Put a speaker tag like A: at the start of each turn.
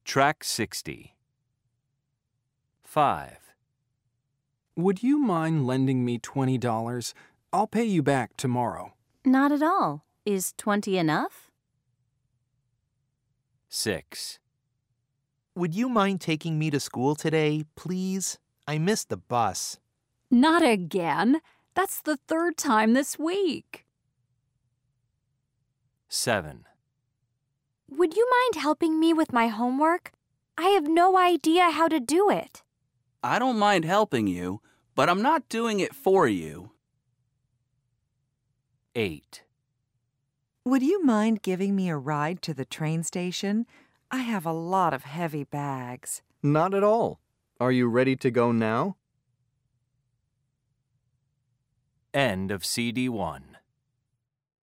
A: Track 60. 5.
B: Would you mind lending me $20? I'll pay you back tomorrow.
C: Not at all. Is 20 enough?
A: 6.
D: Would you mind taking me to school today, please? I missed the bus.
E: Not again. That's the third time this week.
A: 7.
F: Would you mind helping me with my homework? I have no idea how to do it.
G: I don't mind helping you, but I'm not doing it for you.
A: 8.
H: Would you mind giving me a ride to the train station? I have a lot of heavy bags.
I: Not at all. Are you ready to go now?
A: End of CD 1.